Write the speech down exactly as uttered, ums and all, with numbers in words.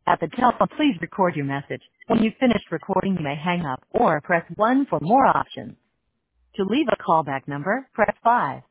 At the tone, please record your message. When you've finished recording, you may hang up or press one for more options. To leave a callback number, press five.